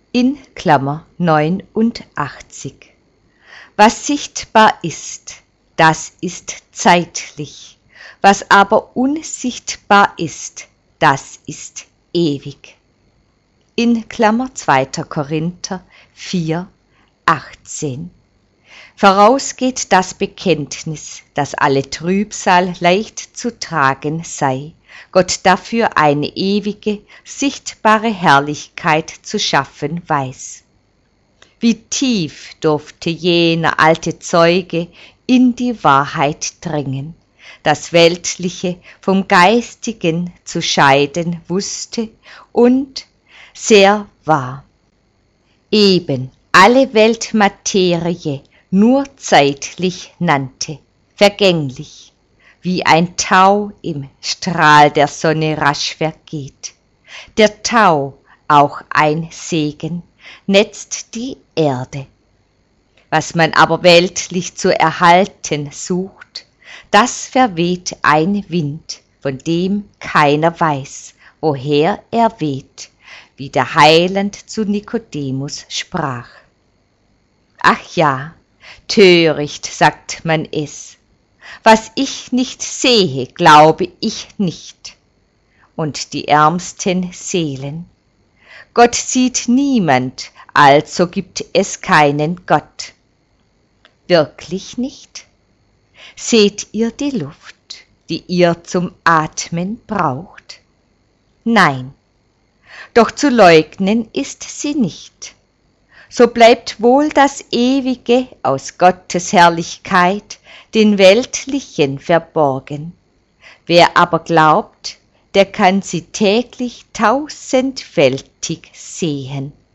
in Klammer 89. Was sichtbar ist, das ist zeitlich, was aber unsichtbar ist, das ist ewig. In Klammer 2. Korinther 4, 18. Vorausgeht das Bekenntnis, dass alle Trübsal leicht zu tragen sei, Gott dafür eine ewige, sichtbare Herrlichkeit zu schaffen weiß. Wie tief durfte jener alte Zeuge in die Wahrheit dringen, das Weltliche vom Geistigen zu scheiden wusste und sehr wahr. Eben alle Weltmaterie nur zeitlich nannte, vergänglich, wie ein Tau im Strahl der Sonne rasch vergeht. Der Tau, auch ein Segen, netzt die Erde. Was man aber weltlich zu erhalten sucht, das verweht ein Wind, von dem keiner weiß, woher er weht, wie der Heiland zu Nikodemus sprach. Ach ja, töricht sagt man es, was ich nicht sehe, glaube ich nicht. Und die ärmsten Seelen. Gott sieht niemand, also gibt es keinen Gott. Wirklich nicht? Seht ihr die Luft, die ihr zum Atmen braucht? Nein, doch zu leugnen ist sie nicht. So bleibt wohl das Ewige aus Gottes Herrlichkeit den Weltlichen verborgen. Wer aber glaubt, der kann sie täglich tausendfältig sehen.